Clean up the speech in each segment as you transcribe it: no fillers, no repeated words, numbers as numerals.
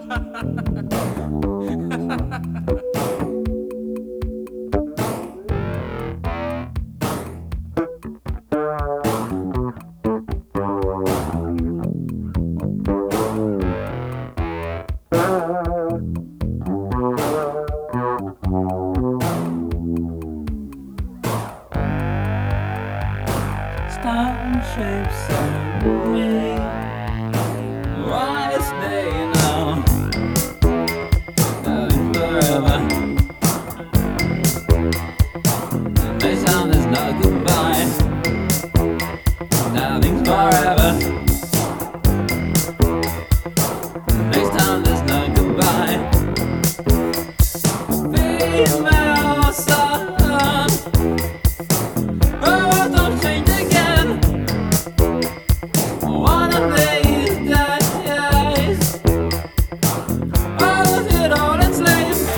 Star shapes on me. Why stay now? Nothing forever. Next time there's no goodbye. Nothing's forever. Next time there's no goodbye. Female son. Oh, don't change again. One of these days, all of it all enslaved.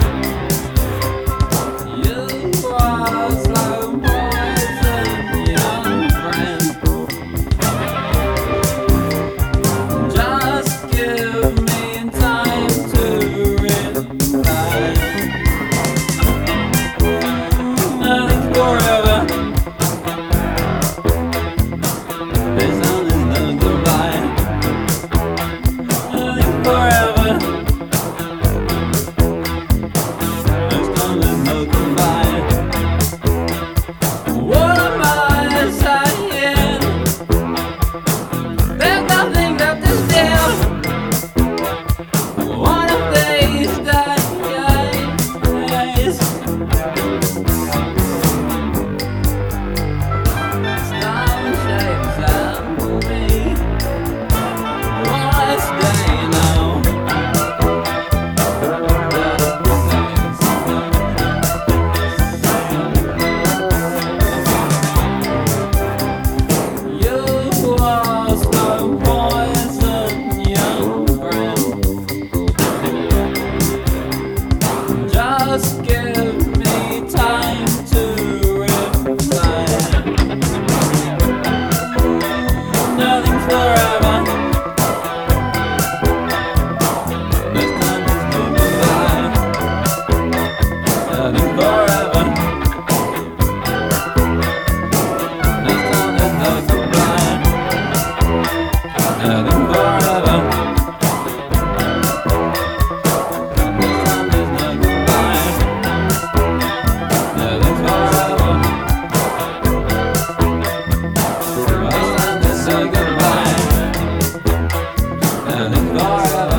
You are slow poison, young friend. Just give me time to reply. Nothing's forever. There's no goodbye. Nothing forever. There's no goodbye. What am I saying? There's nothing left to steal. One of these days. Star shapes on me. Why stay now? You are slow poison, young friend. Just give me time to reply. Nothing's forever. There's no goodbye. Nothing forever. Next time there's no goodbye. Nothing forever. Next time there's no goodbye. Nothing forever. Next time there's no goodbye. Nothing forever.